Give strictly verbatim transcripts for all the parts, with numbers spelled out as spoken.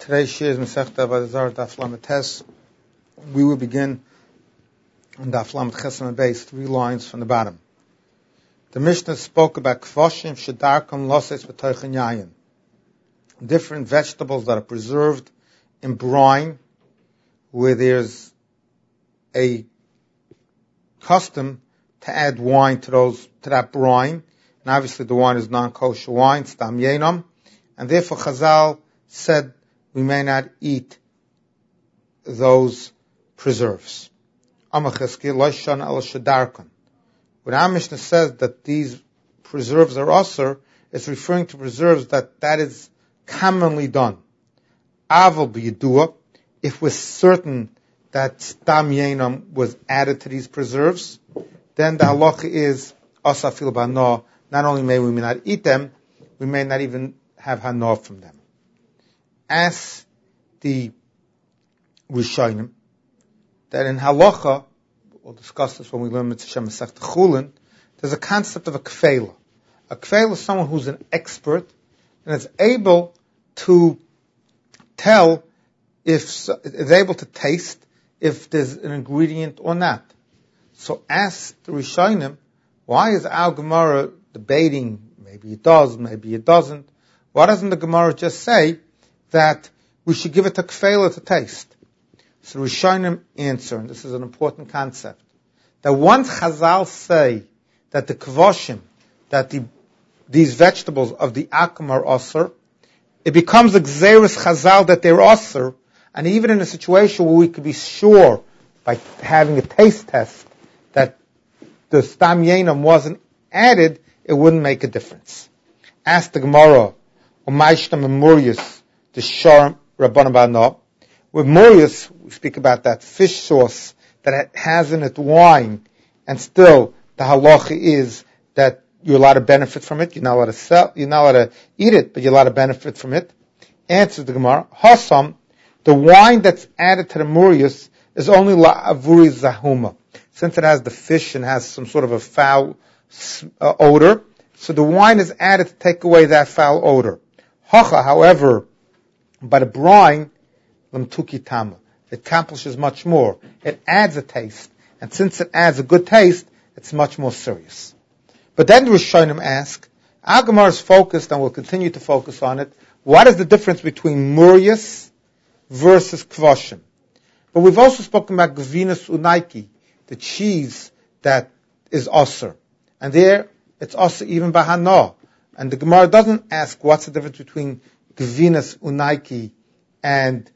Today's shir is Masechta Avodah Zarah Daf Lamed Tes. We will begin on Daf Lamed Ches and Beis, three lines from the bottom. The Mishnah spoke about kvoshim shedarkom loses v'toichin yayin, different vegetables that are preserved in brine, where there's a custom to add wine to those to that brine, and obviously the wine is non-kosher wine, stam yenam, and therefore Chazal said we may not eat those preserves. When our Mishnah says that these preserves are asur, it's referring to preserves that that is commonly done. Aval b'yidua, if we're certain that stam yenam was added to these preserves, then the halacha is asafil b'hana. Not only may we may not eat them, we may not even have hana from them. As the Rishonim, that in halacha, we'll discuss this when we learn Mitzvah Masechta Chulin, there's a concept of a kfela. A kfela is someone who's an expert and is able to tell if, is able to taste if there's an ingredient or not. So ask the Rishonim, why is our Gemara debating, maybe it does, maybe it doesn't? Why doesn't the Gemara just say that we should give it a kfela to taste? So Rishonim answer, and this is an important concept, that once Chazal say that the kvoshim, that the, these vegetables of the akum are asur, it becomes a gzeirus Chazal that they're asur, and even in a situation where we could be sure by having a taste test that the stam yenam wasn't added, it wouldn't make a difference. Ask the Gemara, Umayshna Memorius, the Shar Rabbanan Ba'ana. With Morius, we speak about that fish sauce that it has in it wine, and still the halacha is that you're allowed to benefit from it. You're not allowed to sell, you're not allowed to eat it, but you're allowed to benefit from it. Answers the Gemara, Hasam, the wine that's added to the Morius is only la avuri zahuma. Since it has the fish and has some sort of a foul uh, odor, so the wine is added to take away that foul odor. Hacha, however, by the brine, lamtuki tama, it accomplishes much more. It adds a taste, and since it adds a good taste, it's much more serious. But then the Rishonim ask, our Gemara is focused, and we'll continue to focus on it, what is the difference between murius versus kvoshim? But we've also spoken about gvinus unaiki, the cheese that is asur, and there it's asur even bahana. And the Gemara doesn't ask what's the difference between gvinus unaiki and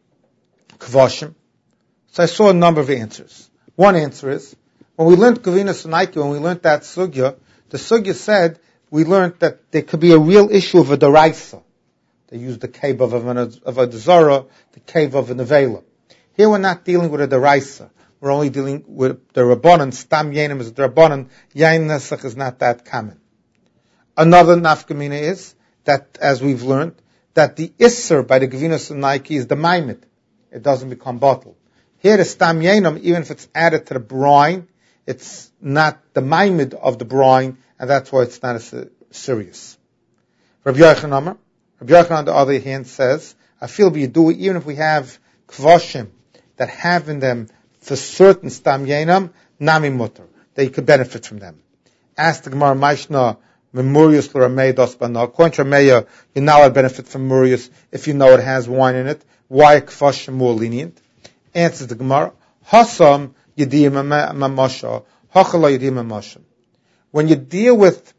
kvoshim. So I saw a number of answers. One answer is, when we learned gvinus unaiki, when we learned that sugya, the sugya said, we learned that there could be a real issue of a deraisa. They used the cave of a, of a dezara, the cave of a nevela. Here we're not dealing with a deraisa. We're only dealing with the rabbanan. Stam yenim is the rabbanan. Yain nesach is not that common. Another nafkamina is that, as we've learned, that the isser by the gvinus unaiki is the maimid. It doesn't become bottled. Here the stam yenam, even if it's added to the brine, it's not the maimid of the brine, and that's why it's not as serious. Rabbi Yochanan Amar, Rabbi Yochanan on the other hand says, I feel we do it even if we have kvoshim that have in them for certain stam yenam, nami mutter, that you could benefit from them. Ask the Gemara, Maishna, Memorius l'rameidos bana. According to Rameya, you're not allowed to benefit from Murius if you know it has wine in it. Why kvoshim more lenient? Answers the Gemara, Hasam yediyim mamasha, hachala yediyim mamasha. When you deal with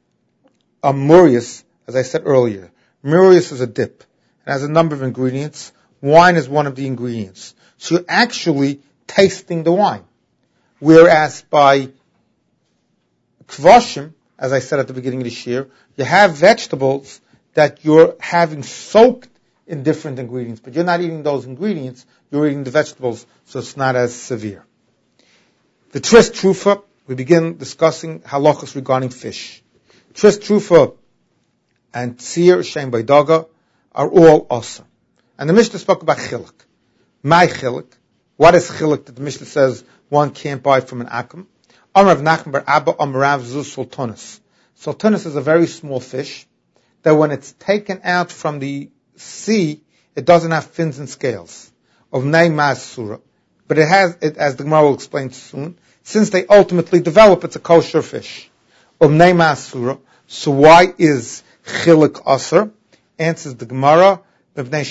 a Murius, as I said earlier, Murius is a dip. It has a number of ingredients. Wine is one of the ingredients. So you're actually tasting the wine. Whereas by kvoshim, as I said at the beginning of this year, you have vegetables that you're having soaked in different ingredients, but you're not eating those ingredients, you're eating the vegetables, so it's not as severe. The Tris Trufa, we begin discussing halachas regarding fish. Tris Trufa and Tzir Shem Baidaga are all awesome. And the Mishnah spoke about chiluk. My chiluk. What is chiluk that the Mishnah says one can't buy from an akum? Amar Rav Nachman bar Abba Amar Rav Zu Sultanas. Sultanas is a very small fish that when it's taken out from the sea, it doesn't have fins and scales. Of Nei Masura. But it has, it, as the Gemara will explain soon, since they ultimately develop, it's a kosher fish. Of Nei Masura. So why is Chilik Aser? Answers the Gemara, when the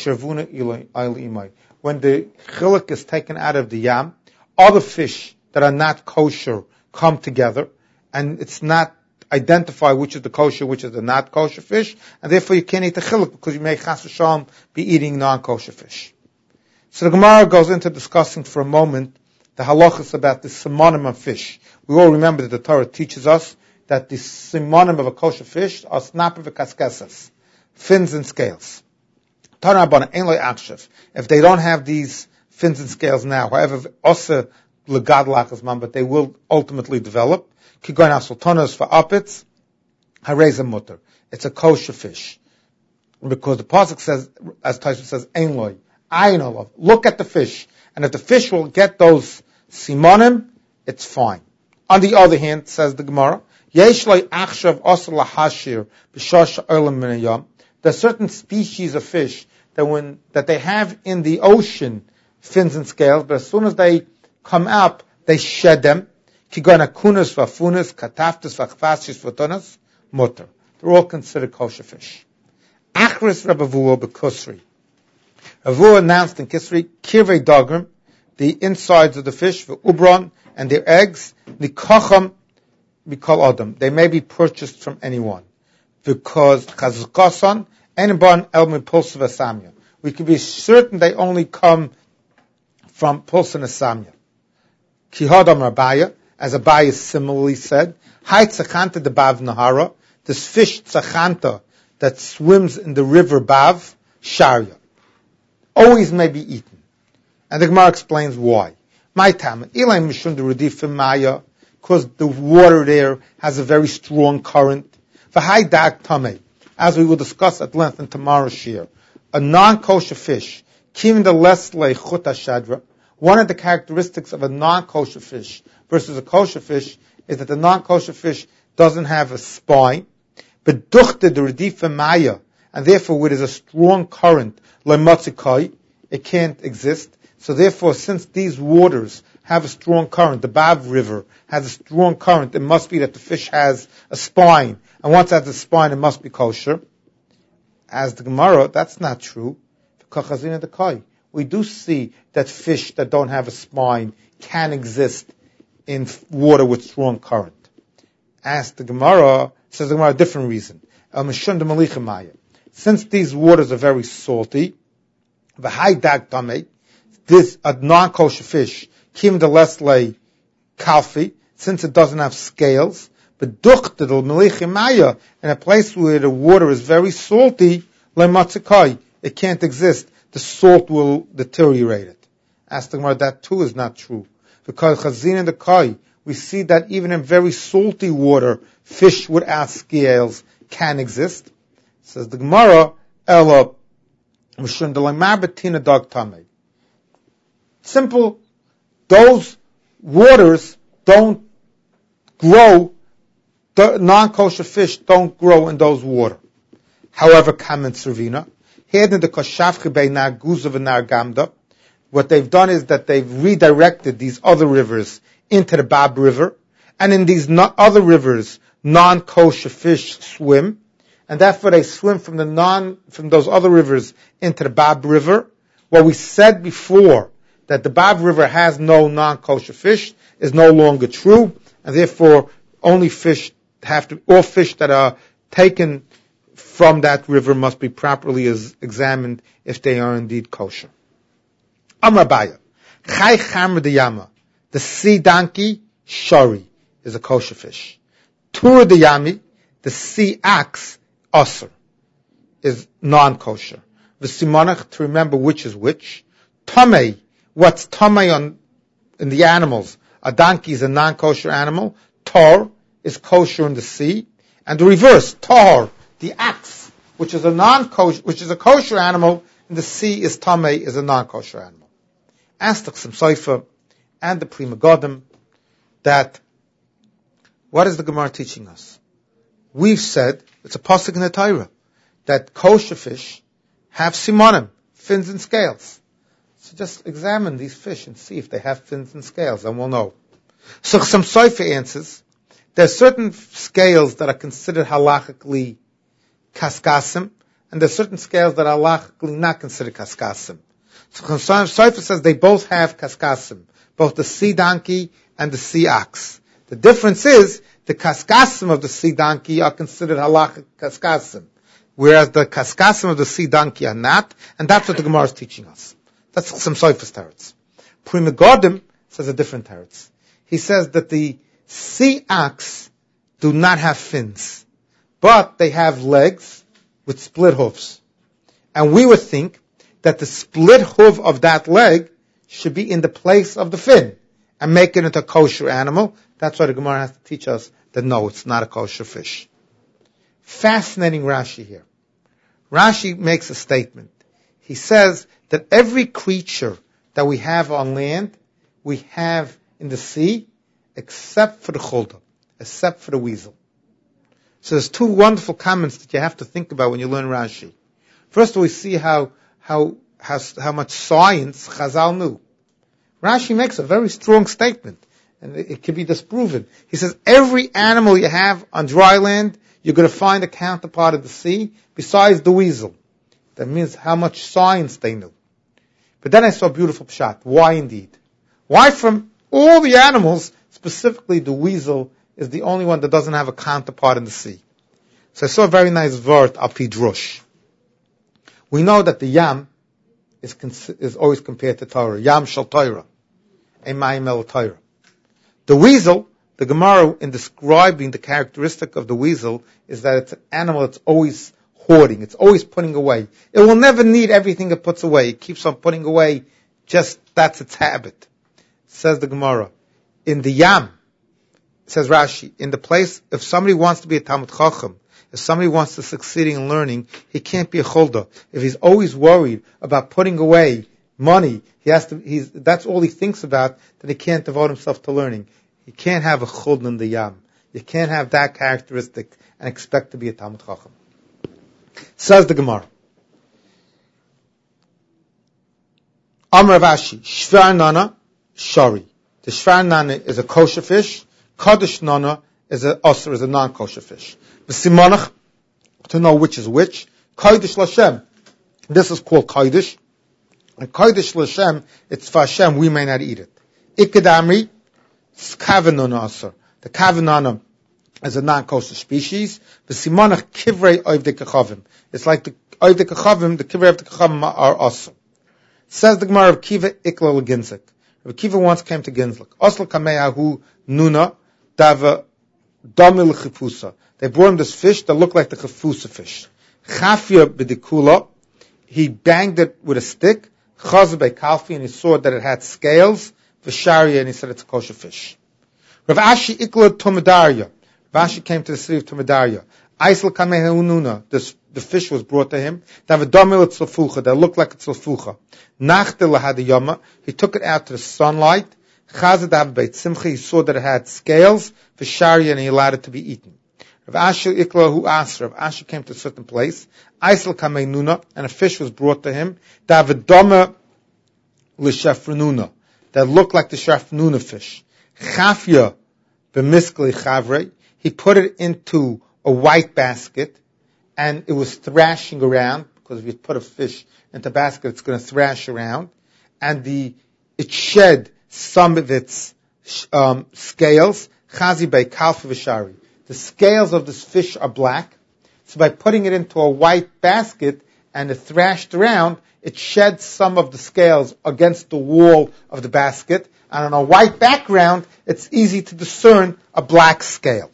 chilik is taken out of the yam, other fish that are not kosher come together, and it's not identified which is the kosher, which is the not kosher fish, and therefore you can't eat the chilik because you may chas v'shalom be eating non-kosher fish. So the Gemara goes into discussing for a moment the halachas about the simonim of fish. We all remember that the Torah teaches us that the simonim of a kosher fish are snapper v'kaskesas, fins and scales. If they don't have these fins and scales now, however, also legadlachasman, but they will ultimately develop. Kigoin asultonas for uppets, hareza mutter. It's a kosher fish. Because the pasuk says, as Taisha says, ein loy, ayin olav. Look at the fish. And if the fish will get those simonim, it's fine. On the other hand, says the Gemara, yesh loy achshav osel lahashir b'shosh olam min hayam. There are certain species of fish that when that they have in the ocean fins and scales, but as soon as they come up, they shed them. Kigon akunas vafunas, kataftas vachvashis vatonas, mutter. They're all considered kosher fish. Achris Rabavua bekusri. Rabavua announced in Kisri, kirvei dagrim, the insides of the fish, for ubron, and their eggs, nikocham, mikol adam. They may be purchased from anyone. Because chazkasan, enban el mipulsa v'samya. We can be certain they only come from pulsa and samya. Kihadam Rabaya, as Abaya similarly said, Hai tzachanta de bav nahara, this fish tzachanta that swims in the river Bav, Sharia, always may be eaten. And the Gemara explains why. My tam, ilay mishun de redif maya, because the water there has a very strong current. V'hai dag tamei, as we will discuss at length in tomorrow's shir, a non-kosher fish, kim the less le chut shadra. One of the characteristics of a non-kosher fish versus a kosher fish is that the non-kosher fish doesn't have a spine, but duchte the redifa maya, and therefore where there's a strong current, lematzikai, it can't exist. So therefore, since these waters have a strong current, the Bav River has a strong current, it must be that the fish has a spine, and once it has a spine, it must be kosher. As the Gemara, that's not true. We do see that fish that don't have a spine can exist in water with strong current. As the Gemara, says the Gemara a different reason. Since these waters are very salty, this a non-kosher fish, kim the less lay kalfi, since it doesn't have scales, but duchtadul melichimaya, in a place where the water is very salty, lematzikai, it can't exist. The salt will deteriorate it. Ask the Gemara, that too is not true. Because chazin and the kai, we see that even in very salty water, fish without scales can exist. Says the Gemara, Ella, dog tame. Simple, those waters don't grow, the non-kosher fish don't grow in those water. However, kamen servina, what they've done is that they've redirected these other rivers into the Bab River, and in these no- other rivers, non-kosher fish swim, and therefore they swim from the non, from those other rivers into the Bab River. What we said before, that the Bab River has no non-kosher fish, is no longer true, and therefore only fish have to, all fish that are taken from that river must be properly as examined if they are indeed kosher. Amrabaya, Chai Chamr de Yama, the sea donkey, shari, is a kosher fish. Tur de Yami, the sea ox, osir, is non-kosher. V'simonach, to remember which is which. Tomei, what's tomei on, in the animals? A donkey is a non-kosher animal. Tor is kosher in the sea. And the reverse, tor, the ox, which is a non-kosher, which is a kosher animal, in the sea is tamei, is a non-kosher animal. Ask the Chassam Sofer and the Pri Megadim that, what is the Gemara teaching us? We've said, it's a pasuk in the Torah, that kosher fish have simonim, fins and scales. So just examine these fish and see if they have fins and scales, and we'll know. So some Soifa answers, there are certain scales that are considered halachically kaskasim, and there are certain scales that are halachically not considered kaskasim. So Soifa says they both have kaskasim, both the sea donkey and the sea ox. The difference is, the kaskasim of the sea donkey are considered halachic kaskasim, whereas the kaskasim of the sea donkey are not, and that's what the Gemara is teaching us. That's some Soifas teretz. Pri Megadim says a different teretz. He says that the sea ox do not have fins, but they have legs with split hoofs. And we would think that the split hoof of that leg should be in the place of the fin and make it into a kosher animal. That's why the Gemara has to teach us that no, it's not a kosher fish. Fascinating Rashi here. Rashi makes a statement. He says that every creature that we have on land, we have in the sea, except for the chulda, except for the weasel. So there's two wonderful comments that you have to think about when you learn Rashi. First of all, we see how how how, how much science Chazal knew. Rashi makes a very strong statement, and it, it can be disproven. He says every animal you have on dry land, you're going to find a counterpart of the sea besides the weasel. That means how much science they knew. But then I saw a beautiful pshat. Why indeed? Why from all the animals, specifically the weasel is the only one that doesn't have a counterpart in the sea? So I saw a very nice word, al pi drush. We know that the yam is, is always compared to Torah. Yam shel Torah. Emayim el Torah. The weasel, the Gemara, in describing the characteristic of the weasel, is that it's an animal that's always hoarding. It's always putting away. It will never need everything it puts away. It keeps on putting away. Just, that's its habit. Says the Gemara. In the yam, says Rashi, in the place, if somebody wants to be a Talmud Chacham, if somebody wants to succeed in learning, he can't be a chulda. If he's always worried about putting away money, he has to, he's, that's all he thinks about, then he can't devote himself to learning. You can't have a chulda in the yam. You can't have that characteristic and expect to be a Talmud Chacham. Says the Gemara. Amar Rav Ashi, Shvar Nana, Shari. The Shvar Nana is a kosher fish. Kaddish Nana is a osir, is a non-kosher fish. The Simonach, to know which is which. Kodesh Lashem. This is called Kodesh. And Kodesh Lashem, it's for Hashem, we may not eat it. Ikadamri, Kavanana osir. The Kavanana is a non-kosher species. The Simonach Kivrei Oiv de Kachavim. It's like the Oiv de Kachavim, the Kivrei of the Kachavim are osir. Says the Gemara of Kiva Ikla Leginzik. Rav Kiva once came to Ginzlik. Osla Kameyahu Nuna Dava Domil Chifusa. They brought him this fish that looked like the Chifusa fish. Chafia B'dikula. He banged it with a stick. Chazah by Kalfi, and he saw that it had scales. V'sharia, and he said it's a kosher fish. Rav Ashi Ikla Tomedaria. Rav Ashi came to the city of Tomedaria. Aisel Kameyahu Nuna. This the fish was brought to him. Dava Domil Tzilfucha. That looked like a tzilfucha. Nachtel Lahadiyama. He took it out to the sunlight. Chazadav Beit Simcha, he saw that it had scales, V'sharia, and he allowed it to be eaten. Rav Ashi Ikla who asked, Rav Ashi came to a certain place, Aisel Kamei Nuna, and a fish was brought to him, Davidoma L'Shafranuna, that looked like the Shafranuna fish. Chafya B'miskli Chavre, he put it into a white basket, and it was thrashing around, because if you put a fish into a basket, it's going to thrash around, and the, it shed some of its um, scales. Chazi by kalfa v'shari. The scales of this fish are black. So by putting it into a white basket and it thrashed around, it shed some of the scales against the wall of the basket. And on a white background, it's easy to discern a black scale.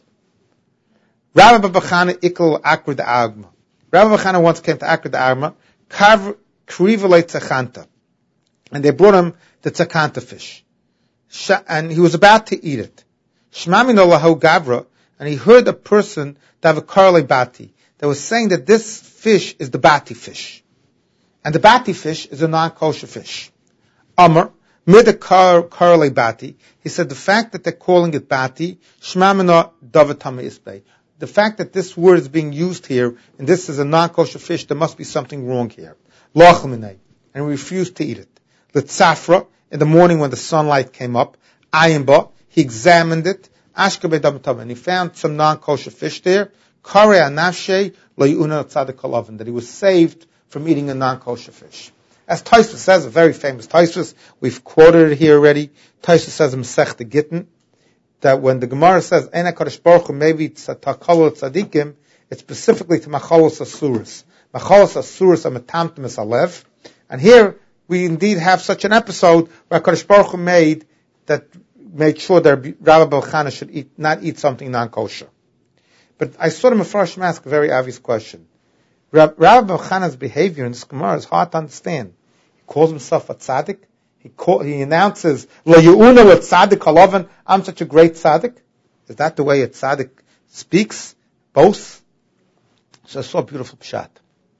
Rabbi Babachana ikal akra de agma. Rabbi Babachana once came to Akra de agma, krivalei tzachanta, and they brought him the tzachanta fish. And he was about to eat it. Shmamino lahu gavra, and he heard a person that have a karle bati, that was saying that this fish is the bati fish. And the bati fish is a non-kosher fish. Amr, mid a karle bati, he said the fact that they're calling it bati, shmamino davatama isbei. The fact that this word is being used here, and this is a non-kosher fish, there must be something wrong here. Lochminei. and he refused to eat it. L'tzafra, in the morning when the sunlight came up, ayimba, he examined it, ashkabe dam, and he found some non-kosher fish there, kare anafshe lo yuna tzadik halavan, that he was saved from eating a non-kosher fish. As Tosfos says, a very famous Tosfos, we've quoted it here already. Tosfos says in Masechta Gittin that when the Gemara says Eina Kadosh Baruch Hu maybe takalo tzadikim, it's specifically to machalos asuras. Machalos asuras are metamtim es alev, and here we indeed have such an episode where Kadosh Baruch Hu made that made sure that Rabbi Elchanan should eat, not eat something non-kosher. But I saw the Mefarshim ask a very obvious question. Rabbi Elchanan's behavior in this Gemara is hard to understand. He calls himself a tzaddik. He, call, he announces, "Lo ye'una wa tzaddik halavan." I'm such a great tzaddik. Is that the way a tzaddik speaks? Both. So it's so beautiful pshat.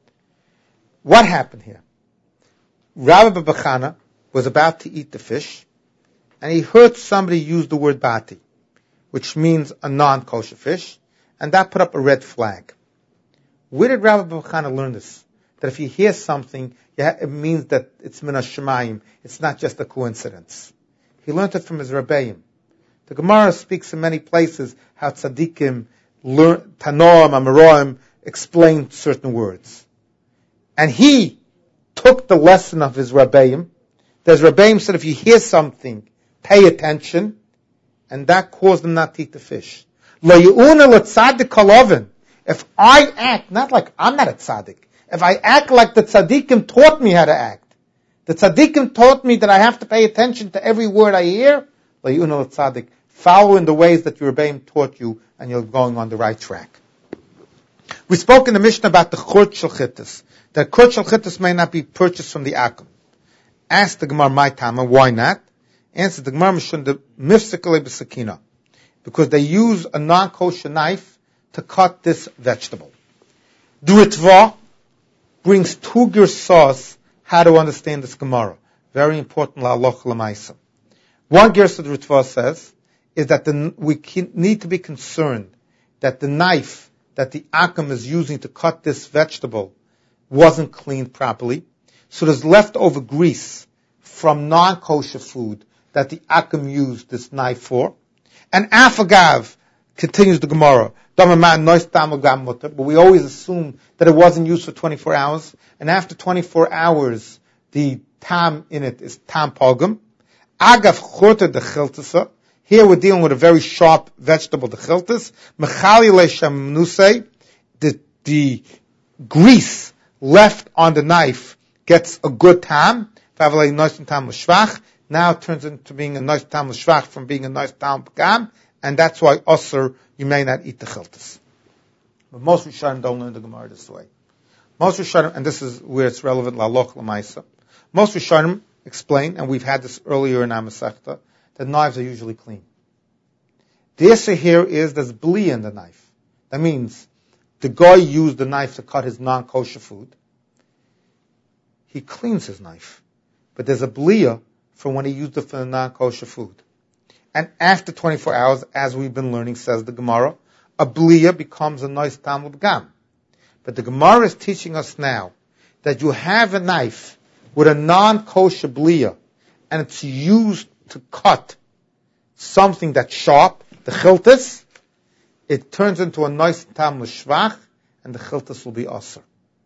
What happened here? Rabbi Elchanan was about to eat the fish, and he heard somebody use the word bati, which means a non-kosher fish, and that put up a red flag. Where did Rabbi Elchanan learn this? That if you hear something, it means that it's min hashemayim. It's not just a coincidence. He learned it from his Rebbeim. The Gemara speaks in many places how tzaddikim, learn, Tanoim, Amoraim, explain certain words. And he took the lesson of his Rebbeim. His Rebbeim said if you hear something, pay attention, and that caused him not to eat the fish. Lo ye'una l'tzaddik halavan. If I act, not like I'm not a tzaddik, if I act like the tzaddikim taught me how to act, the tzaddikim taught me that I have to pay attention to every word I hear, follow in the ways that your Rebbeim taught you, and you're going on the right track. We spoke in the Mishnah about the churt shel chittas, that churt shel chittas may not be purchased from the akum. Ask the Gemara, my tama, why not? Answer the Gemara, mishun the mifsikale b'sakina, because they use a non-kosher knife to cut this vegetable. The Ritva brings two girsas how to understand this Gemara. Very important la'aloch l'maisa. One girsa the Ritva says is that the, we need to be concerned that the knife that the akum is using to cut this vegetable wasn't cleaned properly. So there's leftover grease from non-kosher food that the akum used this knife for. And afagav, continues the Gemara, but we always assume that it wasn't used for twenty-four hours, and after twenty-four hours, the tam in it is tam pogum. Agav chorta de chiltasa. Here we're dealing with a very sharp vegetable, the chiltas. Mechali leisham nusei. The the grease left on the knife gets a good tam. Favalei nois tam l'shvach. Now it turns into being a nice tam l'shvach from being a nice tam pagam. And that's why osir, you may not eat the chiltas. But most Rishonim don't learn the Gemara this way. Most Rishonim, and this is where it's relevant, la'aloch l'maisa. Most Rishonim explain, and we've had this earlier in our Masechta, that knives are usually clean. The issue here is there's blia in the knife. That means the guy used the knife to cut his non-kosher food. He cleans his knife. But there's a blia from when he used it for the non-kosher food. And after twenty-four hours, as we've been learning, says the Gemara, a blia becomes a nice tam gam. But the Gemara is teaching us now that you have a knife with a non-kosher blia, and it's used to cut something that's sharp, the chiltas, it turns into a nice tam l'shvach, and the chiltas will be aser.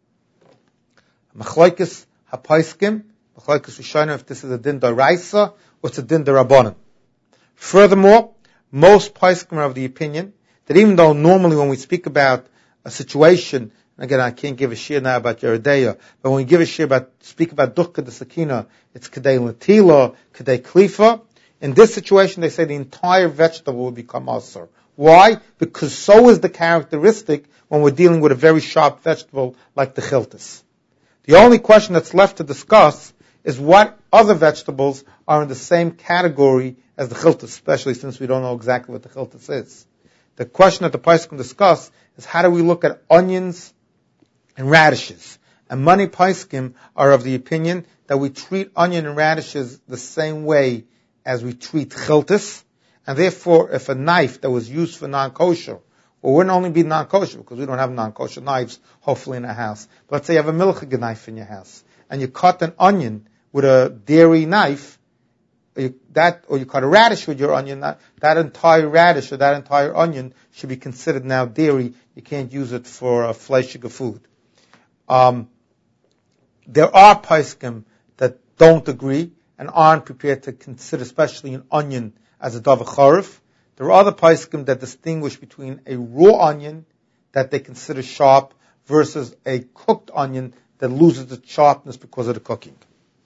Machlokes hapaiskim, machlokes rishonim, if this is a din d'oraisa or it's a din d'rabbanan. Furthermore, most poskim are of the opinion that even though normally when we speak about a situation, and again I can't give a shir now about Yeridea, but when we give a shir about, speak about dukkha de sakina, it's kadei latila, kadei klifa. In this situation they say the entire vegetable will become asur. Why? Because so is the characteristic when we're dealing with a very sharp vegetable like the chiltas. The only question that's left to discuss is what other vegetables are in the same category as the chiltas, especially since we don't know exactly what the chiltas is. The question that the poskim discuss is how do we look at onions and radishes? And many poskim are of the opinion that we treat onion and radishes the same way as we treat chiltas, and therefore if a knife that was used for non-kosher Well, it wouldn't only be non-kosher because we don't have non-kosher knives, hopefully, in our house. But let's say you have a milchig knife in your house and you cut an onion with a dairy knife, or you, that, or you cut a radish with your onion, that, that entire radish or that entire onion should be considered now dairy. You can't use it for a fleshige food. Um, there are poskim that don't agree and aren't prepared to consider, especially an onion, as a davar charif. There are other poskim that distinguish between a raw onion that they consider sharp versus a cooked onion that loses its sharpness because of the cooking.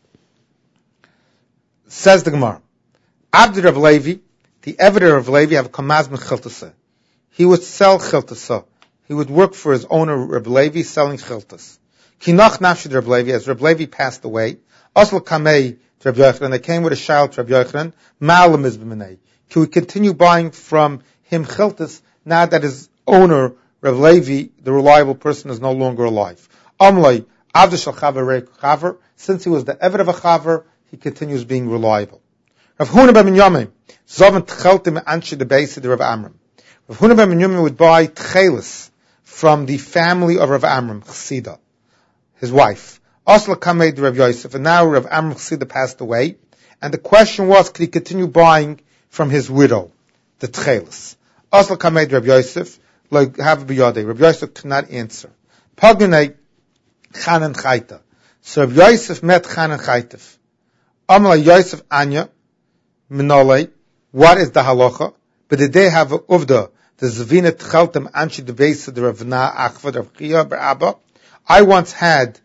Says the Gemara, Abdi Rav Levi, the Eved of Levi, have a kamaz min chiltasa. He would sell chiltasa. He would work for his owner, Rav Levi, selling chiltas. Kinach nafshid Rav Levi, as Rav Levi passed away, Asl kamei to Rav Yochanan, they came with a child to Rav Yochanan, ma'alam izb'minei. Can we continue buying from him chiltas now that his owner, Rav Levi, the reliable person, is no longer alive? Amlai, Avda shel chaver reik chaver, since he was the Eved of a chaver, he continues being reliable. Rav Huna ben Binyamin, Zovan tcheltim anshe the base of the Rav Amram. Rav Huna ben Binyamin would buy tchelis from the family of Rav Amram, Chasida, his wife. Asla kamed Rav Yosef, and now Rav Amram Chasida passed away, and the question was, could he continue buying from his widow, the tchelis? Asla kamed Rav Yosef, like have biyadei. Rav Yosef could not answer. Pagnei Chanan Chayta. So Rav Yosef met Chanan Chaytev. Amla Yosef Anya, Minole, what is the halacha? But did they have a uvda, the Zavina Tcheltem Anshi the base of the Ravna Achvad of Chia Abba? I once had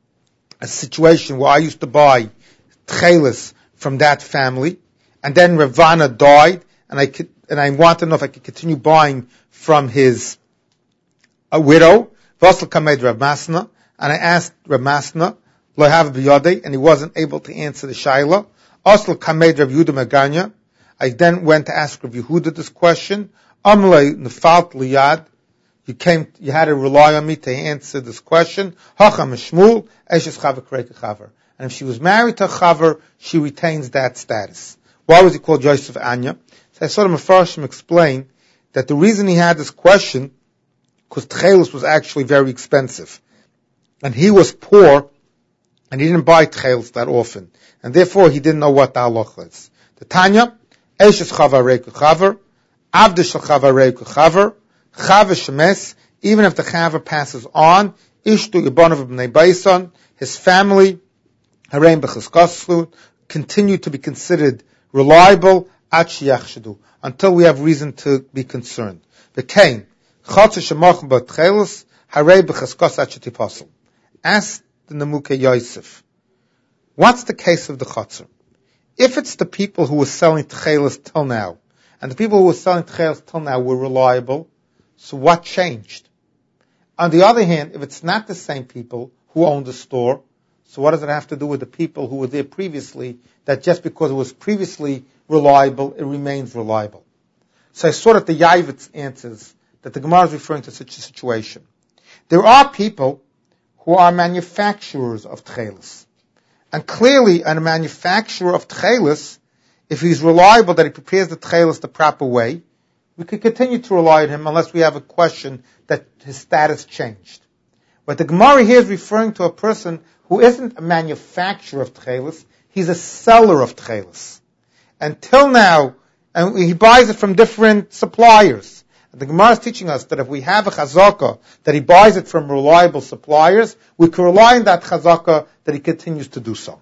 a situation where I used to buy tchelis from that family, and then Ravana died, and I could, and I wanted to know if I could continue buying from his a widow, Vasal Kamed Rav Masna, and I asked Rav Masna, Lo have biyadei, and he wasn't able to answer the shaila. Asl kamed Rav Yehuda Meganya. I then went to ask Rav Yehuda this question. Amlei nefalt liyad. You came, you had to rely on me to answer this question. Hacham Shmuel eshes chaver kreika chaver. And if she was married to a chaver, she retains that status. Why was he called Yosef Anya? So I saw the Mefarshim explain that the reason he had this question, because tchelis was actually very expensive, and he was poor. And he didn't buy tchelis that often. And therefore, he didn't know what the halacha is. The Tanya, Eshes chavar reiku chavar, Avda shel chavar reiku chavar, chavar shemes, even if the chavar passes on, Ishtu yibanav b'nei baisan, his family, Hareim b'chaskaslu, continue to be considered reliable, at sheyachshadu, until we have reason to be concerned. V'kein, chatzer shemachim b'tchelis, Hareim b'chaskas at shetipasul. Ask the Nemuke Yosef, what's the case of the Chatzar? If it's the people who were selling tchelis till now, and the people who were selling tchelis till now were reliable, so what changed? On the other hand, if it's not the same people who own the store, so what does it have to do with the people who were there previously, that just because it was previously reliable, it remains reliable? So I saw that the Yavitz answers that the Gemara is referring to such a situation. There are people who are manufacturers of tchelis. And clearly, a manufacturer of tchelis, if he's reliable that he prepares the tchelis the proper way, we could continue to rely on him unless we have a question that his status changed. But the Gemara here is referring to a person who isn't a manufacturer of tchelis, he's a seller of tchelis. Until now, and he buys it from different suppliers. The Gemara is teaching us that if we have a chazaka, that he buys it from reliable suppliers, we can rely on that chazaka that he continues to do so.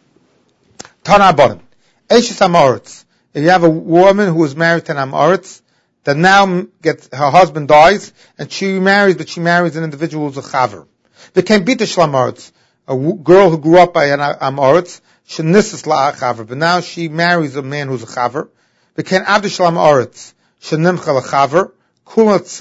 Tana Abarim. Eishes Amoritz. If you have a woman who is married to an Amoritz, that now gets, her husband dies, and she remarries, but she marries an individual who's a chaver. There can be the Shlamortz, a w- girl who grew up by an Amoritz, shenisses la chaver, but now she marries a man who's a chaver. There can Avdi Shlam Amoritz, shenimcha la chaver, to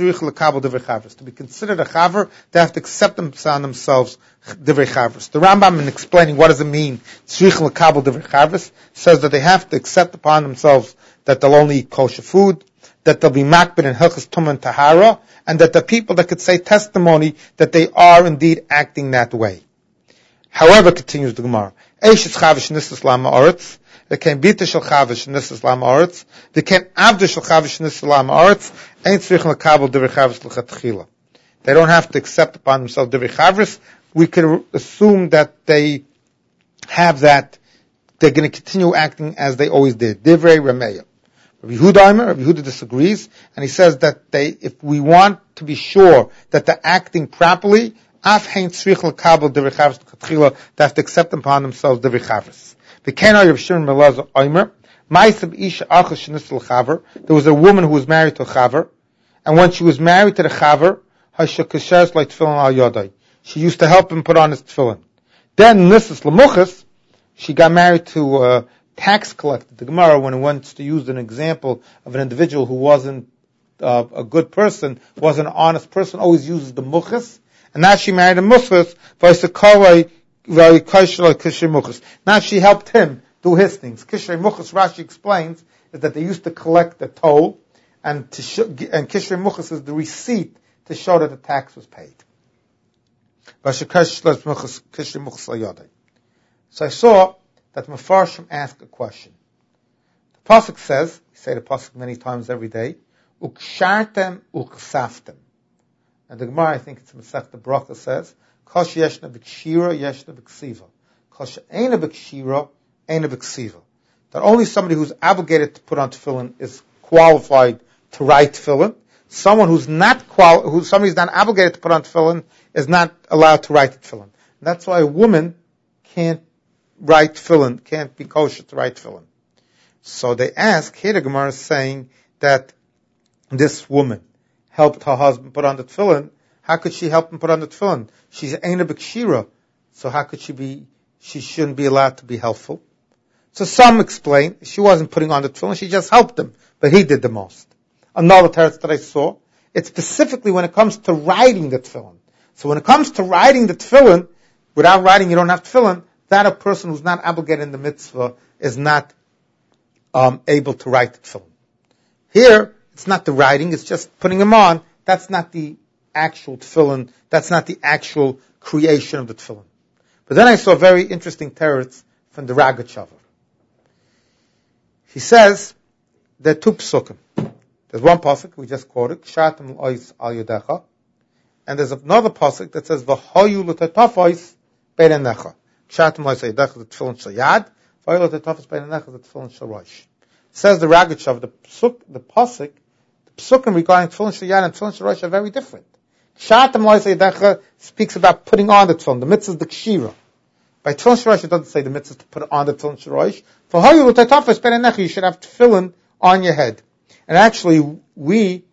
be considered a chaver, they have to accept them on themselves divrei chavos. The Rambam, in explaining what does it mean, tzrich l'kabel divrei chavos, says that they have to accept upon themselves that they'll only eat kosher food, that they'll be makbid in hilchos tumah and tahara, and that the people that could say testimony that they are indeed acting that way. However, continues the Gemara, eishes chavish nisas lama oretz, V'ken bita shel chavish nisas lam aretz. V'ken avda shel chavish nisas lam aretz. Ein tzrichen lekabel divrei chavis l'chatchila. They don't have to accept upon themselves divrei chavis. We can assume that they have that, they're going to continue acting as they always did. Divrei Rameya. Rabbi Yehuda, Rabbi Yehuda disagrees, and he says that they, if we want to be sure that they're acting properly, af hein tzrich l'kabel divrei chavis l'chatchila, they have to accept upon themselves divrei chavis. V'kenai Rav Shimon ben Elazar Omer, ma'aseh isha achas shenis l'chaver. There was a woman who was married to a chaver, and when she was married to the chaver, hashakashes like tefillin al yodai. She used to help him put on his tefillin. Then nisas l'muchas, she got married to a tax collector. The Gemara, when it wants to use an example of an individual who wasn't uh, a good person, wasn't an honest person, always uses the muchas. And now she married a muchas. Now she helped him do his things. Kishrei muchas, Rashi explains, is that they used to collect the toll, and to sh- and kishrei muchas is the receipt to show that the tax was paid. So I saw that Mefarshim asked a question. The pasuk says, we say the pasuk many times every day, ukshartem uksaftem. And the Gemara, I think it's Masech the Bracha, says, kosh yeshna b'kshira yeshna b'ksiva. Kosh eina b'kshira eina b'ksiva. That only somebody who's obligated to put on tefillin is qualified to write tefillin. Someone who's not qual, who somebody's not obligated to put on tefillin is not allowed to write tefillin. And that's why a woman can't write tefillin, can't be kosher to write tefillin. So they ask, here the Gemara is saying that this woman helped her husband put on the tefillin. How could she help him put on the tefillin? She's eina b'kshira, so how could she be, she shouldn't be allowed to be helpful? So some explain, she wasn't putting on the tefillin, she just helped him, but he did the most. Another teretz that I saw, it's specifically when it comes to writing the tefillin. So when it comes to writing the tefillin, without writing you don't have tefillin, that a person who's not obligated in the mitzvah is not um, able to write the tefillin. Here, it's not the writing, it's just putting them on. That's not the actual tefillin. That's not the actual creation of the tefillin. But then I saw a very interesting teretz from the Ragachover. He says, there are two psukim. There's one pasuk we just quoted, Kshatim l'ois al yodecha, and there's another pasuk that says, V'hoyu l'tatafos beinenecha. Kshatim l'ois al yodecha, the tefillin shel yad, V'hoyu l'tatafos beinenecha, the tefillin shel rosh. Says the Ragachover, the pasuk, the pasuk, the psukim regarding tefillin shel yad and tefillin shel rosh are very different. Kshatim l'ois al yodecha speaks about putting on the tefillin. The mitzvah is the kshira. By tefillin shel rosh, it doesn't say the mitzvah is to put on the tefillin shel rosh. V'hoyu l'tatafos beinenecha, you should have tefillin on your head. And actually, we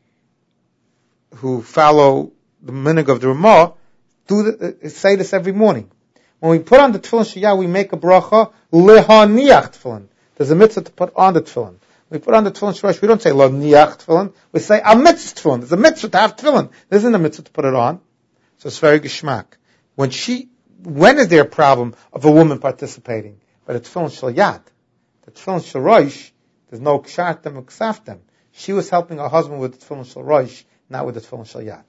who follow the minhag of the Ramah do the, uh, say this every morning. When we put on the tefillin sheyah, we make a bracha lehaniach tefillin. There's a mitzvah to put on the tefillin. When we put on the tefillin shrosh, we don't say lehaniach tefillin. We say a mitzvah tefillin. There's a mitzvah to have tefillin. There isn't a mitzvah to put it on. So it's very geschmack. When she, when is there a problem of a woman participating? But the tefillin shel yad, the tefillin shel rosh, there's no kshartem or ksaftem. She was helping her husband with the tefillin shel rosh, not with the tefillin shel yad.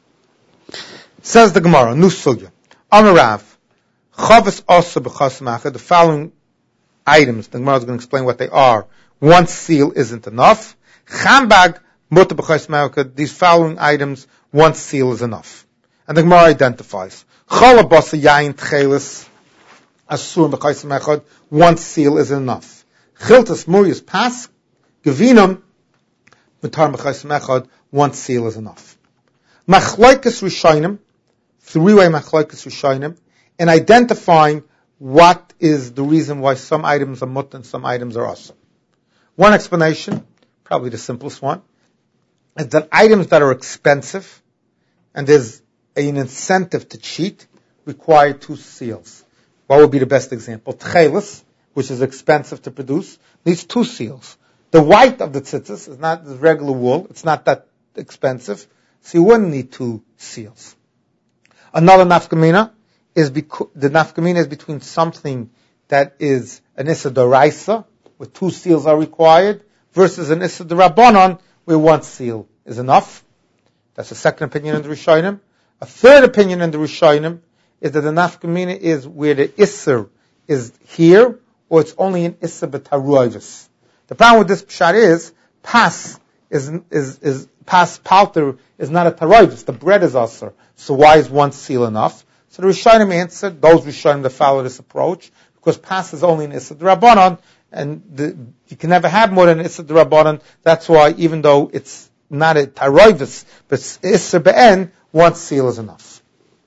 Says the Gemara, new sugya. Amarav, chavis asa b'chas macha, the following items, the Gemara is going to explain what they are. One seal isn't enough. Chambag, muta b'chas macha, these following items, one seal is enough. And the Gemara identifies. Chala basa yain tchelis, asur b'chas macha, one seal is enough. Chiltas murius pas, gevinam, Matar Mechais Mechad, one seal is enough. Machlaikas Rishonim, three-way Machlaikas Rishonim, in identifying what is the reason why some items are mut and some items are asa. One explanation, probably the simplest one, is that items that are expensive and there's an incentive to cheat require two seals. What would be the best example? Tchelis, which is expensive to produce, needs two seals. The white of the tzitzis is not the regular wool. It's not that expensive. So you wouldn't need two seals. Another nafkamina is beco- the nafkamina is between something that is an issa d'oraisa, where two seals are required, versus an issa d'rabbanon, where one seal is enough. That's the second opinion in the Rishonim. A third opinion in the Rishonim is that the nafkamina is where the issa is here, or it's only an issa b'taruivus. The problem with this pshat is, pas is, is, is, pas palter is not a taruivus. The bread is usher. So why is one seal enough? So the Rishonim answered, those Rishonim that follow this approach, because pas is only an issa d'Rabbanan, and the, you can never have more than issa d'Rabbanan. That's why, even though it's not a taroivus, but issa be'en, one seal is enough.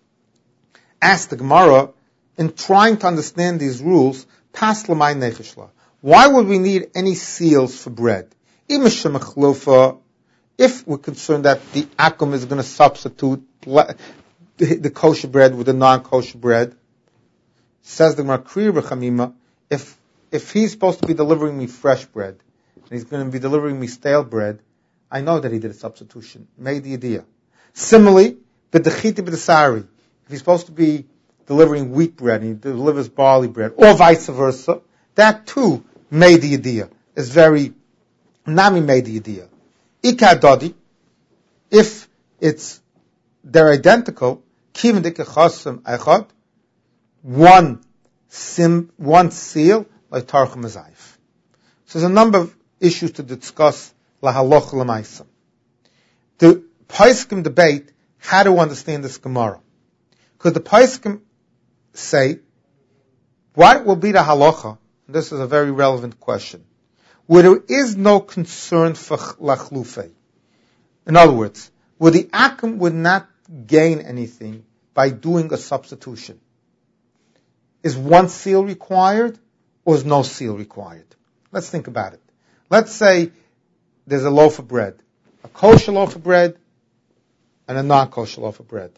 Ask the Gemara, in trying to understand these rules, pas l'may nechishla. Why would we need any seals for bread? If we're concerned that the akum is going to substitute the kosher bread with the non-kosher bread, says the Gemara, if if he's supposed to be delivering me fresh bread, and he's going to be delivering me stale bread, I know that he did a substitution, made the idea. Similarly, b'dechiti b'desari, if he's supposed to be delivering wheat bread and he delivers barley bread, or vice versa, that too made the idea. Is very nami made the idea. Ikadodi, if it's they're identical, kivin dikachasam echad, one sim, one seal, like tarchum azayif. So there's a number of issues to discuss lahaloch lamaisa. The Paiskim debate how to understand this Gemara, because the Paiskim say, what will be the halacha? This is a very relevant question. Where there is no concern for lachlufe. In other words, where the akum would not gain anything by doing a substitution. Is one seal required, or is no seal required? Let's think about it. Let's say there's a loaf of bread, a kosher loaf of bread, and a non-kosher loaf of bread.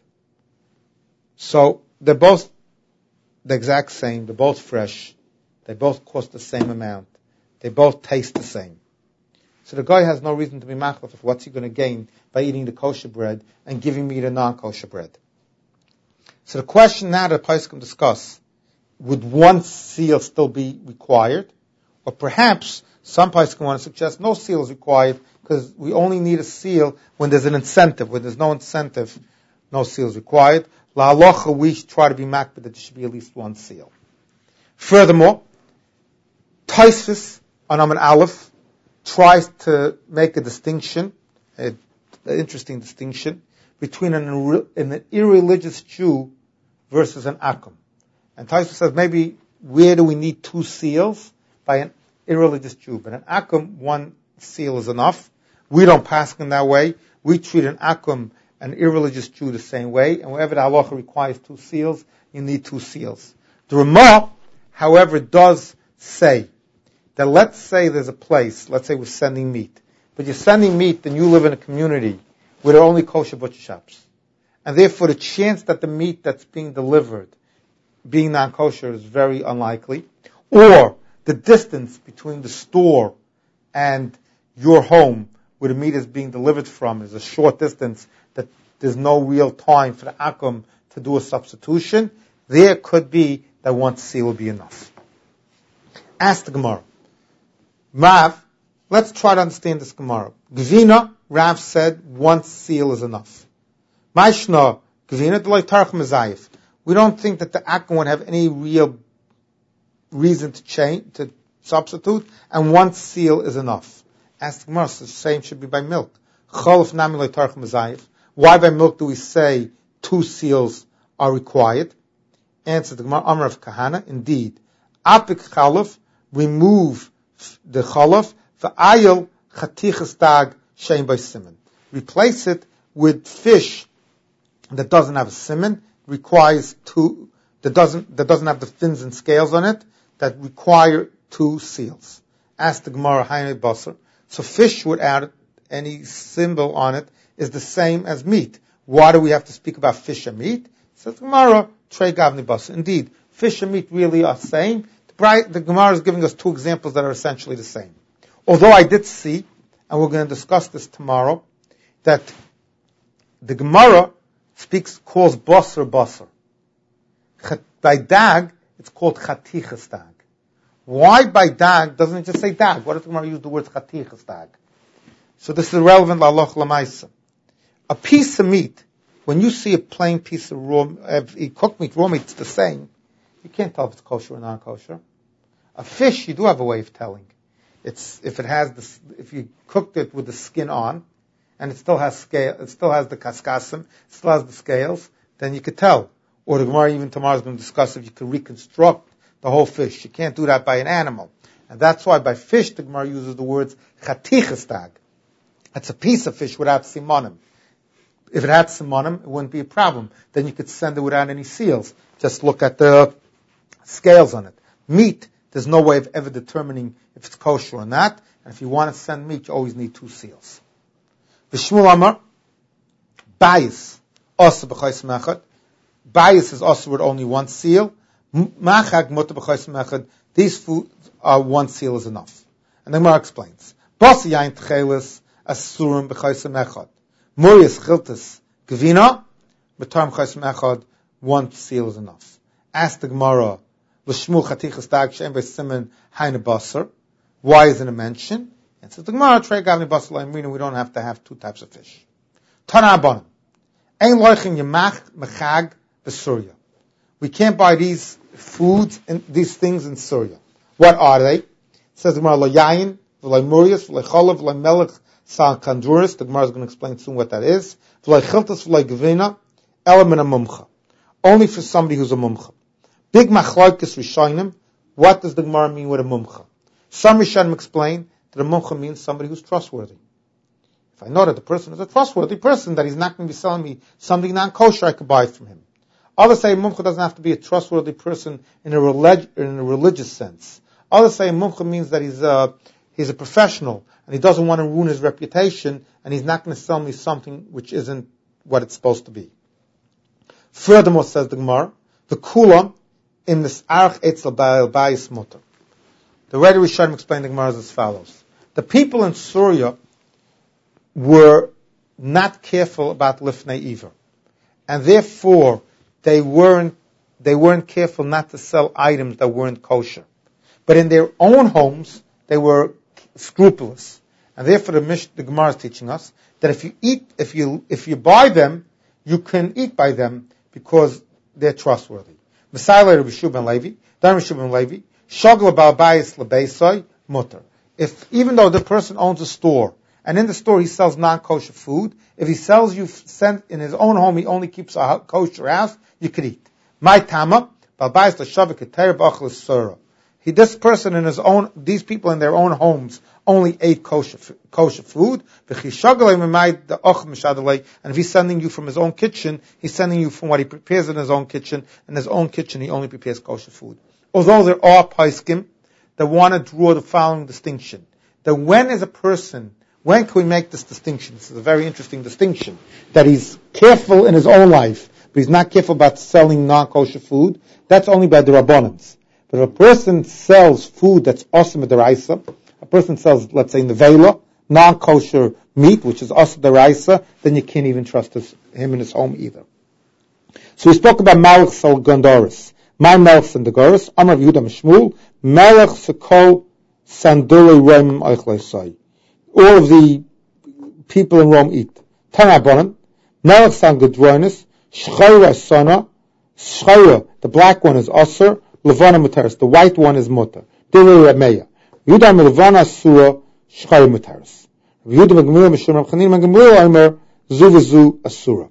So they're both the exact same, they're both fresh, they both cost the same amount, they both taste the same. So the guy has no reason to be machlef of what's he going to gain by eating the kosher bread and giving me the non-kosher bread. So the question now that Paiskim discuss, would one seal still be required? Or perhaps some Paiskim want to suggest no seal is required because we only need a seal when there's an incentive. When there's no incentive, no seal is required. La halacha, we try to be makbid that there should be at least one seal. Furthermore, Tosfos on Amud Aleph tries to make a distinction, an interesting distinction, between an, an irreligious Jew versus an akum. And Tosfos says maybe where do we need two seals? By an irreligious Jew. But an akum, one seal is enough. We don't pass in that way. We treat an akum, an irreligious Jew, the same way. And wherever the halacha requires two seals, you need two seals. The Ramah, however, does say that let's say there's a place, let's say we're sending meat. But you're sending meat and you live in a community where there are only kosher butcher shops. And therefore the chance that the meat that's being delivered being non-kosher is very unlikely. Or the distance between the store and your home where the meat is being delivered from is a short distance that there's no real time for the akum to do a substitution. There could be that one seal will be enough. Ask the Gemara. Rav, let's try to understand this Gemara. Gvina, Rav said one seal is enough. Maishna, Gvina, the Tarch Mezayif. We don't think that the akum would have any real reason to change, to substitute, and one seal is enough. Ask the Gemara, the same should be by milk. Cholif nami lo tarch mezayif. Why by milk do we say two seals are required? Answer the Gemara, Amar of Kahana, indeed. Apik chalif, remove the chalif, v'ayil chatichas dag shein by simon. Replace it with fish that doesn't have a simon, requires two, that doesn't, that doesn't have the fins and scales on it, that require two seals. Ask the Gemara, Haine Basar. So fish without any symbol on it is the same as meat. Why do we have to speak about fish and meat? Says the Gemara, Trei Gavni Basar. Indeed, fish and meat really are the same. The, the Gemara is giving us two examples that are essentially the same. Although I did see, and we're going to discuss this tomorrow, that the Gemara speaks, calls Basar Basar. By dag, it's called Chatichas dag. Why by dag doesn't it just say dag? Why does the Gemara use the word Chatichas dag? So this is relevant la'aloch lamaisa. A piece of meat, when you see a plain piece of raw, uh, cooked meat, raw meat, it's the same. You can't tell if it's kosher or non-kosher. A fish, you do have a way of telling. It's if it has the, if you cooked it with the skin on, and it still has scale, it still has the kaskasim, it still has the scales, then you could tell. Or the Gemara even tomorrow is going to discuss if you could reconstruct the whole fish. You can't do that by an animal. And that's why by fish the Gemara uses the words chatichas tag. That's a piece of fish without simonim. If it had simonim, it wouldn't be a problem. Then you could send it without any seals. Just look at the scales on it. Meat, there's no way of ever determining if it's kosher or not. And if you want to send meat, you always need two seals. V'shmuel Amar, bayis, also b'chais mechad. Bayis is also with only one seal. Machag mutter b'chais mechad. These foods are one seal is enough. And the Gemara explains. Basi yain tchelis asurim b'chais mechad. Murias chiltis gvina, b'tarm b'chais mechad. One seal is enough. Ask the Gemara, l'shmu chatichas tag she'en b'simen haina basar. Why isn't it mentioned? And says the Gemara, trei gavni basar la'imrina, we don't have to have two types of fish. Tana abonim. Ein loichin yemach mechag b'Surya. We can't buy these foods and these things in Syria. What are they? It says the Gemara, lo yayin, v'lo murias, v'lo cholav, v'lo melech sal kanduris. The Gemara is going to explain soon what that is. V'lo chiltas, v'lo gvina, element of mumcha. Only for somebody who's a mumcha. Big machlokes rishonim. What does the Gemara mean with a mumcha? Some rishonim explain that a mumcha means somebody who's trustworthy. If I know that the person is a trustworthy person, that he's not going to be selling me something non-kosher, I could buy it from him. Others say a mumcha doesn't have to be a trustworthy person in a, relig- in a religious sense. Others say a mumcha means that he's a, he's a professional, and he doesn't want to ruin his reputation, and he's not going to sell me something which isn't what it's supposed to be. Furthermore, says the Gemara, the kulam in this arch etzel bayis mutter. The way the Rishonim explain the Gemara is as follows. The people in Syria were not careful about lifnei iver, and therefore they weren't they weren't careful not to sell items that weren't kosher. But in their own homes, they were scrupulous, and therefore the, Mish, the Gemara is teaching us that if you eat, if you if you buy them, you can eat by them because they're trustworthy. Messiah Rabbi Shua ben Levi, Dan Rabbi Shua ben Levi, shogla ba'bayis lebeisai mutter. If even though the person owns a store, and in the store he sells non-kosher food, if he sells you sent in his own home, he only keeps a kosher house, you could eat. My tama, ba'bayis l'shavik eter b'achel surah. He, this person in his own, these people in their own homes only ate kosher, kosher food. And if he's sending you from his own kitchen, he's sending you from what he prepares in his own kitchen. In his own kitchen, he only prepares kosher food. Although there are paiskim that want to draw the following distinction. That when is a person, when can we make this distinction? This is a very interesting distinction. That he's careful in his own life, but he's not careful about selling non-kosher food. That's only by the Rabbanans. But if a person sells food that's awesome at the Raisa, a person sells, let's say, nevela, non-kosher meat, which is awesome at the Raisa, then you can't even trust his, him in his home either. So we spoke about Malach Sal Gondoris. My Malach and the Goris, Amar Yehuda Mishmul, Malach Sakol Sanduli Rome Eichlesai. All of the people in Rome eat. Tanabonim, Malach San Gedronis, Shchayra Sana, Shchayra, the black one is Asr, Levana Mutaris, the white one is Mutter. Dili Rameya. Yudam Levana Sura, Shchayra Mutaris. Yudam Gamliel Mishum Chanim Gamliel Aimer, Zuvazu Asura.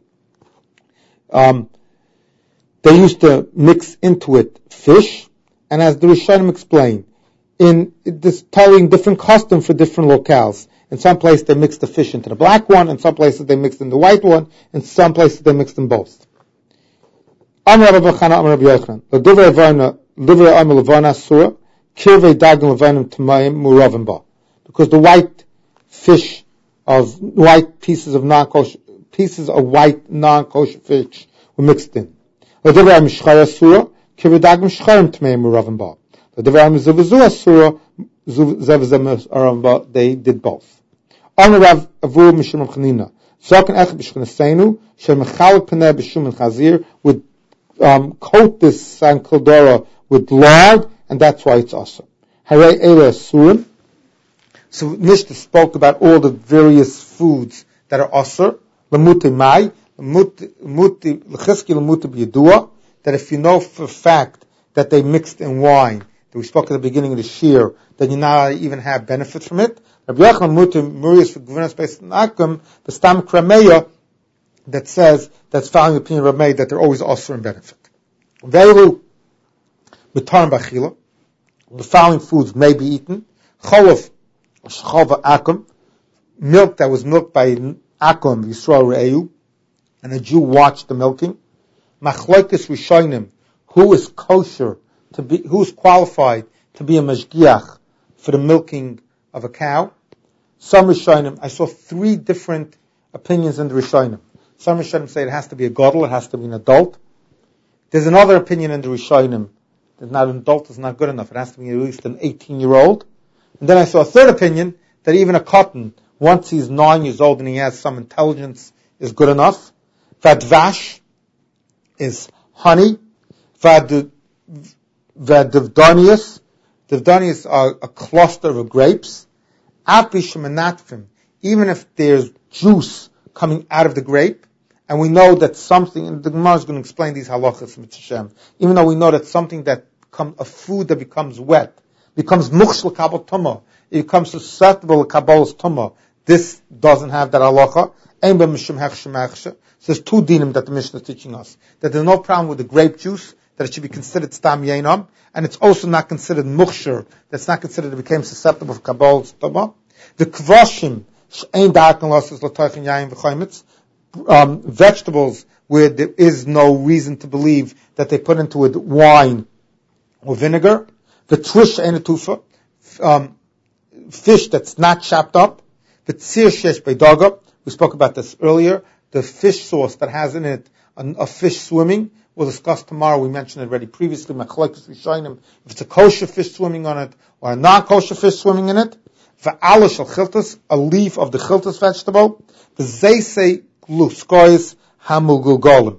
Um, They used to mix into it fish, and as the Rishonim explain, in this telling different custom for different locales. In some places they mixed the fish into the black one, in some places they mixed in the white one, in some places they mixed in both. Amar Rabbi Chana, Amar Rabbi Yochanan, L'divrei Varna, L'divrei Amar Levana Surah, Kirvei Dagan Levanim Tamayim Muravim Ba. Because the white fish of white pieces of non-kosher, pieces of white non-kosher fish were mixed in. L'divrei Am Shchayra Surah, Kirvei Dagan Shchayim Tamayim Muravim Ba. L'divrei Am Zuvazu Surah, Zevzem Muravim Ba. They did both. Amar Rav Avur Mishum Chanina, Zokan Ech B'Shchanasenu, Shem Mechalik Paneh B'Shum and Chazir, would um, coat this Sankildora with lard, and that's why it's awesome. Harei Eile Asurim. So Mishnah spoke about all the various foods that are asur. L'muti mai, l'muti l'chiski l'muti b'yedua. That if you know for a fact that they mixed in wine, that we spoke at the beginning of the shir, that you now even have benefit from it. Rabbi Yochanan muter murius for gvunas based on akum, the stam krameya, that says, that's following the opinion of Rabbi Meir, that they're always also in benefit. Veilu b'tarim b'achila, the following foods may be eaten. Cholov, cholva akum, milk that was milked by akum, Yisrael Re'eu, and a Jew watched the milking. Machlokes rishonim, who is kosher to be, who is qualified to be a mashgiach for the milking of a cow. Some rishonim, I saw three different opinions in the rishonim. Some rishonim say it has to be a gadol, it has to be an adult. There's another opinion in the rishonim that not an adult is not good enough. It has to be at least an eighteen-year-old. And then I saw a third opinion that even a cotton, once he's nine years old and he has some intelligence, is good enough. Vadvash is honey. Vad Vadivdonius. Divdonius are a cluster of grapes. Apishamanatfim. Even if there's juice coming out of the grape, and we know that something, and the Gemara is going to explain these halachas, Mitzvah, even though we know that something that come, a food that becomes wet, becomes mukhsh l'kabel tumah, it becomes susceptible to kabbal's tumah. This doesn't have that halacha. So there's two dinim that the Mishnah is teaching us. That there's no problem with the grape juice, that it should be considered stam yenam, and it's also not considered mukhshir, that's not considered it became susceptible for kabbal's tumah. The kvashim, she'ein da'akan losses l'toich and yayin v'chaymitz, um, vegetables where there is no reason to believe that they put into it wine or vinegar. The twish she'ein tufa, um, fish that's not chopped up. The tzir shesh beidaga, we spoke about this earlier. The fish sauce that has in it a, a fish swimming, we'll discuss tomorrow. We mentioned it already previously. Machlokes rishonim, if it's a kosher fish swimming on it or a non-kosher fish swimming in it. Va'ala shel chiltus, a leaf of the chiltus vegetable. The zeisei gluskois hamugulgolim,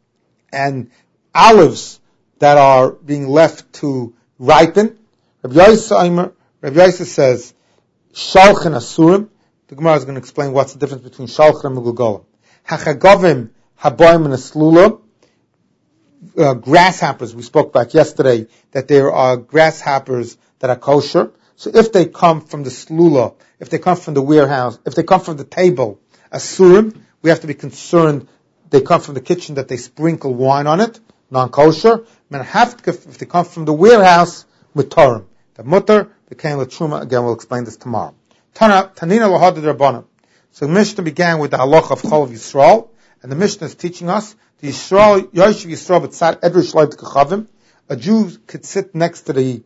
and olives that are being left to ripen. Rabbi Yosef Rabbi Yosef says shalchen asurim. The Gemara is going to explain what's the difference between shalchen and mugulgolim. Hachagavim haboim and aslula. Uh, grasshoppers, we spoke about yesterday that there are grasshoppers that are kosher. So if they come from the slula, if they come from the warehouse, if they come from the table, asurim, we have to be concerned they come from the kitchen that they sprinkle wine on it, non-kosher. If they come from the warehouse, mutarim. The mutar became latruma. Again, we'll explain this tomorrow. Tanina lahad d'Rabbanan. So the Mishnah began with the halach of Chol Yisrael, and the Mishnah is teaching us the Yisrael Yoshev Yisrael b'tzad edrish loy t'kachavim. A Jew could sit next to the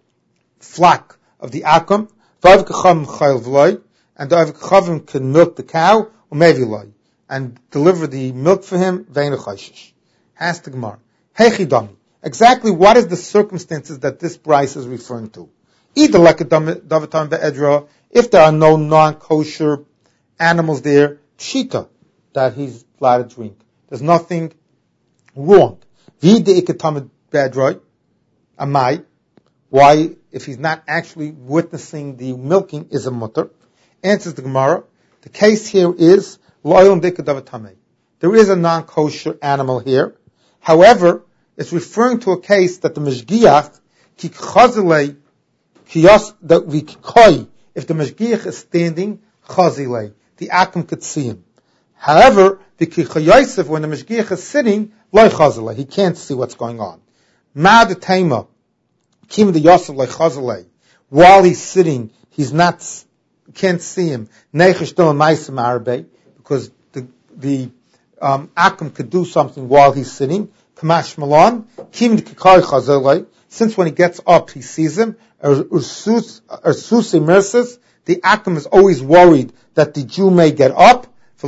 flock of the akum, v'av kachavim chayil v'loy, and the av kachavim can milk the cow or maybe loy, and deliver the milk for him. Ve'enu chayshish. Has the Gemara. Hechidami. Exactly what is the circumstances that this Bryce is referring to? Either like a davatam be'edra, if there are no non-kosher animals there, pshita, that he's allowed to drink. There's nothing wrong. V'ide ikatam be'edra, amai. Why, if he's not actually witnessing the milking, is a mutter? Answers the Gemara. The case here is loyal dekadatame. There is a non-kosher animal here. However, it's referring to a case that the mishgiach ki chazilei kiyos that we koi. If the mishgiach is standing chazilei, the akum could see him. However, the kichayosef, when the mishgiach is sitting, loy chazilei, he can't see what's going on. Ma de tema kim the yosef loy chazilei. While he's sitting, he's not can't see him. Neichesh dom ma'asim arbe, because the the um, akum could do something while he's sitting. Kamash malon kim the kikar chazilei. Since when he gets up, he sees him. Ursus immerses. The akum is always worried that the Jew may get up,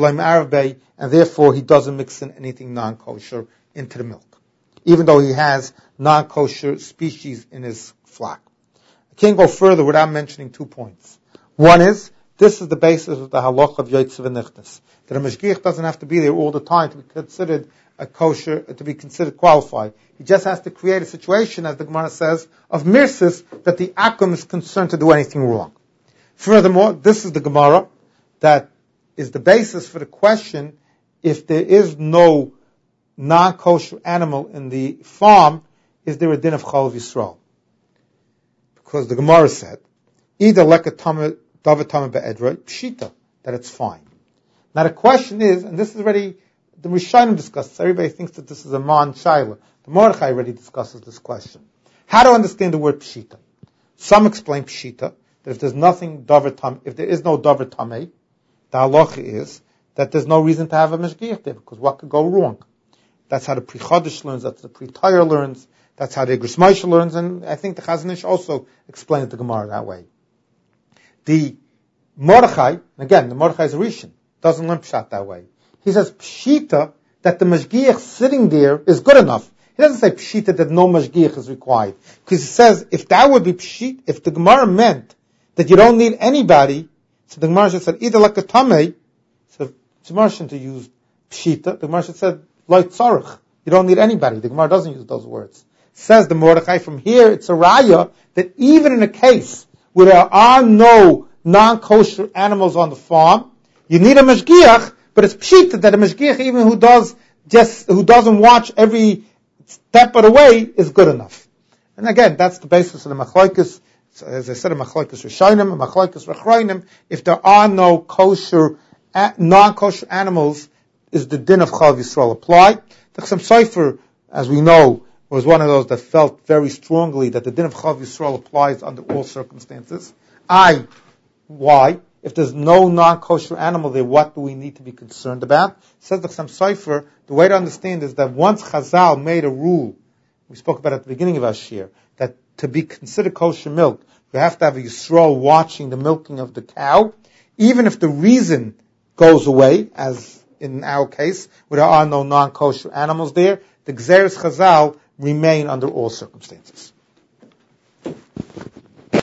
and therefore he doesn't mix in anything non-kosher into the milk, even though he has non-kosher species in his flock. I can't go further without mentioning two points. One is, this is the basis of the halach of Yotzev and Nichtas, that a mashgiach doesn't have to be there all the time to be considered a kosher, to be considered qualified. He just has to create a situation, as the Gemara says, of mirsis, that the akum is concerned to do anything wrong. Furthermore, this is the Gemara that is the basis for the question, if there is no non-kosher animal in the farm, is there a din of Chol Yisrael? Because the Gemara said, either lekatama davatama be'edrei pshita, that it's fine. Now the question is, and this is already the Rishonim discussed. Everybody thinks that this is a man shaila. The Mordechai already discusses this question. How to understand the word pshita? Some explain pshita that if there's nothing davar tam, if there is no davar tamei, the halacha is that there's no reason to have a mashgiach there because what could go wrong? That's how the Pri Chodesh learns. That's the Pri Tayr learns. That's how the Igros Moshe learns, and I think the Chazon Ish also explained the Gemara that way. The Mordechai, again, the Mordechai is a Rishon, doesn't learn Pshat that way. He says Pshita, that the Mashgiach sitting there is good enough. He doesn't say Pshita that no Mashgiach is required. Because he says, if that would be Pshit, if the Gemara meant that you don't need anybody, so the Gemara should have said, either like a Tamei, so the Gemara shouldn't have used Pshita, the Gemara should have said, like Tzarech. You don't need anybody. The Gemara doesn't use those words. Says the Mordechai, from here it's a raya that even in a case where there are no non-kosher animals on the farm, you need a mashgiach, but it's pshita that a mashgiach, even who does just who doesn't watch every step of the way, is good enough. And again, that's the basis of the machlokes. As I said, a machlokes rishonim, a machlokes rachronim. If there are no kosher, non-kosher animals, is the din of Chalav Yisrael applied? The Chassam Sofer, as we know, was one of those that felt very strongly that the din of Chalav Yisrael applies under all circumstances. I, why? If there's no non-kosher animal there, what do we need to be concerned about? Says the Chassam Sofer, the way to understand is that once Chazal made a rule, we spoke about it at the beginning of our shir, that to be considered kosher milk, you have to have a Yisrael watching the milking of the cow, even if the reason goes away, as in our case, where there are no non-kosher animals there, the Gzeres Chazal remain under all circumstances.